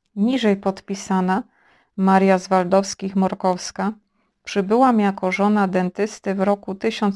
Niżej podpisana Maria Zwaldowskich-Morkowska przybyłam jako żona dentysty w roku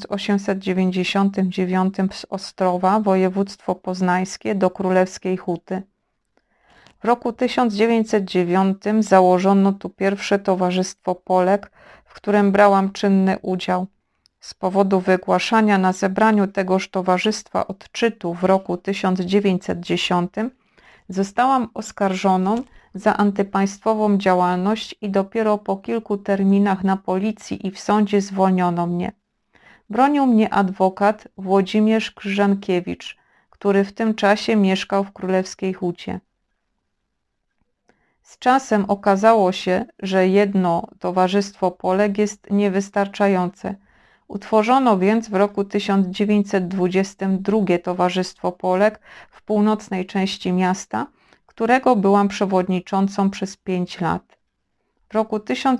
1899 z Ostrowa, województwo poznańskie, do Królewskiej Huty. W roku 1909 założono tu pierwsze Towarzystwo Polek, w którym brałam czynny udział. Z powodu wygłaszania na zebraniu tegoż towarzystwa odczytu w roku 1910 zostałam oskarżoną za antypaństwową działalność i dopiero po kilku terminach na policji i w sądzie zwolniono mnie. Bronił mnie adwokat Włodzimierz Krzyżankiewicz, który w tym czasie mieszkał w Królewskiej Hucie. Z czasem okazało się, że jedno Towarzystwo Polek jest niewystarczające. Utworzono więc w roku 1920 drugie Towarzystwo Polek w północnej części miasta, którego byłam przewodniczącą przez 5 lat. W roku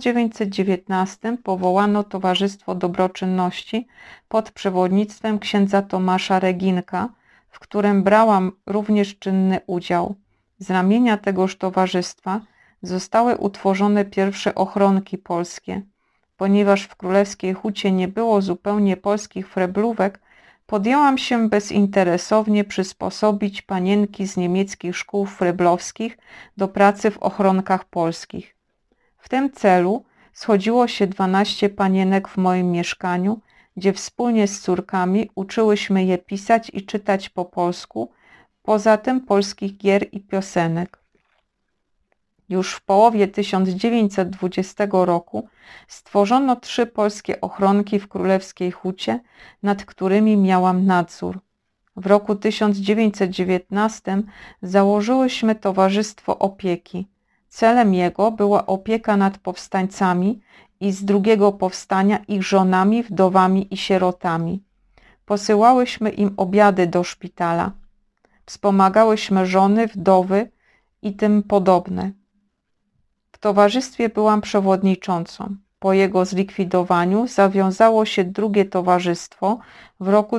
1919 powołano Towarzystwo Dobroczynności pod przewodnictwem księdza Tomasza Reginka, w którym brałam również czynny udział. Z ramienia tegoż towarzystwa zostały utworzone pierwsze ochronki polskie. Ponieważ w Królewskiej Hucie nie było zupełnie polskich freblówek, podjęłam się bezinteresownie przysposobić panienki z niemieckich szkół freblowskich do pracy w ochronkach polskich. W tym celu schodziło się 12 panienek w moim mieszkaniu, gdzie wspólnie z córkami uczyłyśmy je pisać i czytać po polsku, poza tym polskich gier i piosenek. Już w połowie 1920 roku stworzono 3 polskie ochronki w Królewskiej Hucie, nad którymi miałam nadzór. W roku 1919 założyłyśmy Towarzystwo Opieki. Celem jego była opieka nad powstańcami i z drugiego powstania ich żonami, wdowami i sierotami. Posyłałyśmy im obiady do szpitala. Wspomagałyśmy żony, wdowy i tym podobne. W towarzystwie byłam przewodniczącą. Po jego zlikwidowaniu zawiązało się drugie towarzystwo w roku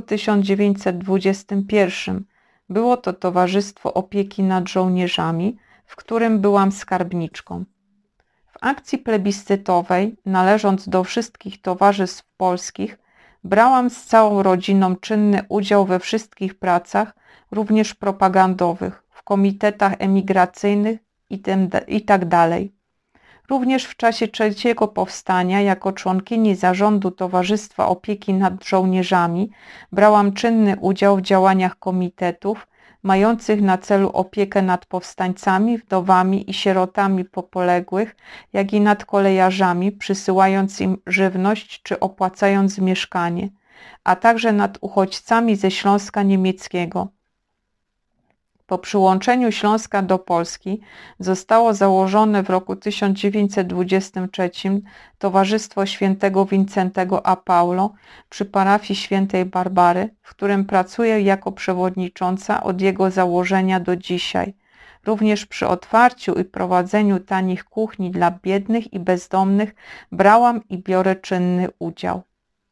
1921. Było to Towarzystwo Opieki nad Żołnierzami, w którym byłam skarbniczką. W akcji plebiscytowej, należąc do wszystkich towarzystw polskich, brałam z całą rodziną czynny udział we wszystkich pracach, również propagandowych, w komitetach emigracyjnych itd. Również w czasie trzeciego powstania jako członkini zarządu Towarzystwa Opieki nad Żołnierzami brałam czynny udział w działaniach komitetów mających na celu opiekę nad powstańcami, wdowami i sierotami po poległych, jak i nad kolejarzami, przysyłając im żywność czy opłacając mieszkanie, a także nad uchodźcami ze Śląska Niemieckiego. Po przyłączeniu Śląska do Polski zostało założone w roku 1923 Towarzystwo Świętego Wincentego a Paulo przy parafii Świętej Barbary, w którym pracuję jako przewodnicząca od jego założenia do dzisiaj. Również przy otwarciu i prowadzeniu tanich kuchni dla biednych i bezdomnych brałam i biorę czynny udział.